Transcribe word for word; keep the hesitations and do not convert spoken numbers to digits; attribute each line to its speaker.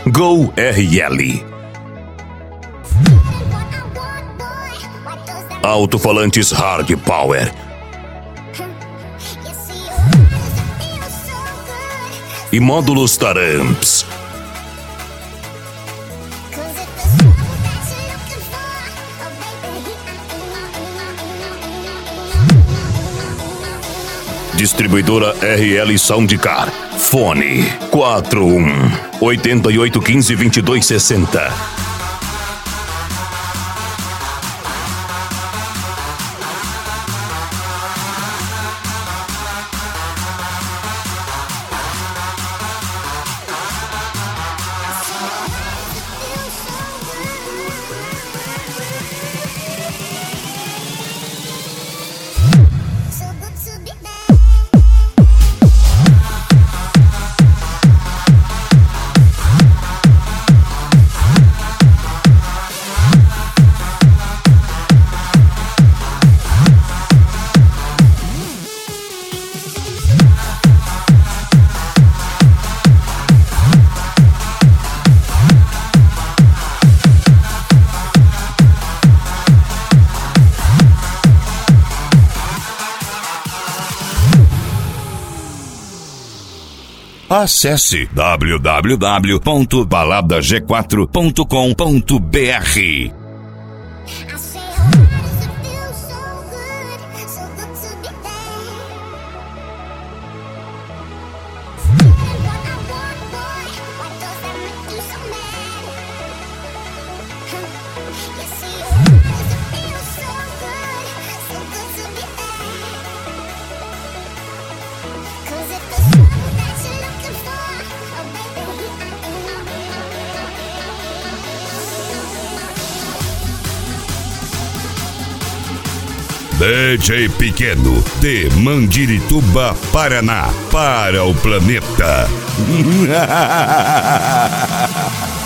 Speaker 1: Go R L. Alto-falantes Hard Power. E módulos Taramps. Distribuidora R L Soundcar. Fone quatro um oito oito um cinco dois dois seis zero. Acesse w w w ponto balada g quatro ponto com ponto b r. D J Pequeno, de Mandirituba, Paraná, para o planeta.